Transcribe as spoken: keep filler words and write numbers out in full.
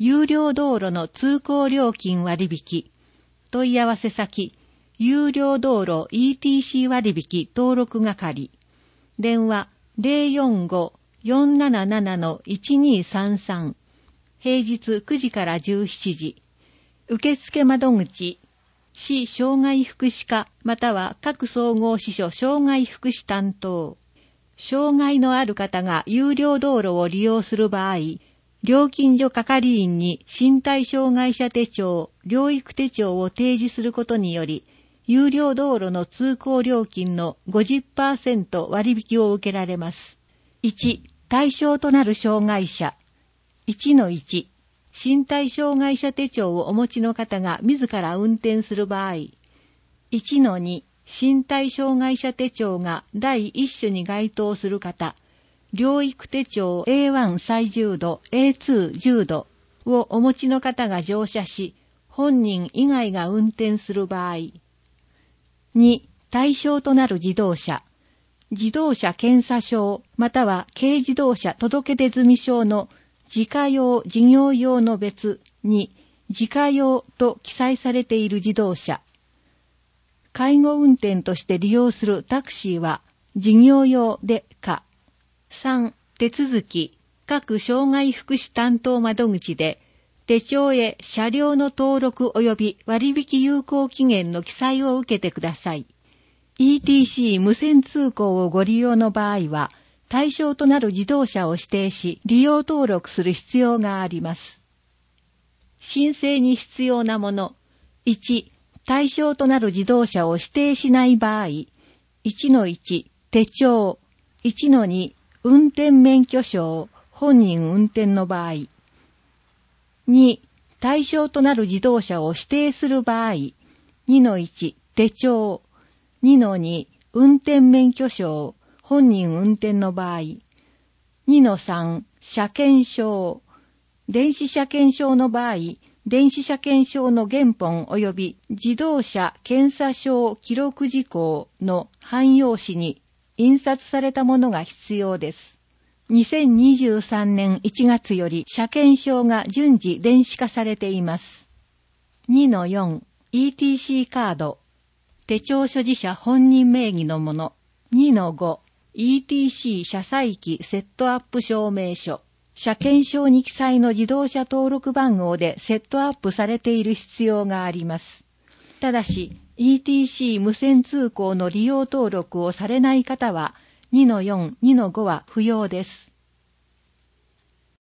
有料道路の通行料金割引。問い合わせ先、有料道路 イーティーシー 割引登録係。電話 ゼロよんご よんなななな いちにさんさん。平日くじからじゅうしちじ。受付窓口、市障害福祉課または各総合支所障害福祉担当。障害のある方が有料道路を利用する場合、料金所係員に身体障害者手帳、療育手帳を提示することにより、有料道路の通行料金の ごじゅっパーセント 割引を受けられます。いち、対象となる障害者。いちのいち、身体障害者手帳をお持ちの方が自ら運転する場合。いちのに、身体障害者手帳が第一種に該当する方。療育手帳 エーワン 最重度、エーツー 重度をお持ちの方が乗車し、本人以外が運転する場合。に、対象となる自動車。自動車検査証または軽自動車届出済証の自家用、事業用の別に自家用と記載されている自動車。介護運転として利用するタクシーは事業用で可。さん、手続き。各障害福祉担当窓口で、手帳へ車両の登録及び割引有効期限の記載を受けてください。イーティーシー 無線通行をご利用の場合は、対象となる自動車を指定し、利用登録する必要があります。申請に必要なもの。いち、対象となる自動車を指定しない場合。いちのいち、手帳。いちのに、運転免許証、本人運転の場合。に、対象となる自動車を指定する場合。にのいち、手帳。にのに、運転免許証、本人運転の場合。にのさん、車検証。電子車検証の場合、電子車検証の原本及び自動車検査証記録事項の版用紙に印刷されたものが必要です。にせんにじゅうさんねんいちがつより車検証が順次電子化されています。にのよん、イーティーシー カード。手帳所持者本人名義のもの。にのご、イーティーシー 車載機セットアップ証明書。車検証に記載の自動車登録番号でセットアップされている必要があります。ただし、イーティーシー 無線通行の利用登録をされない方は、にのよん、にのごは不要です。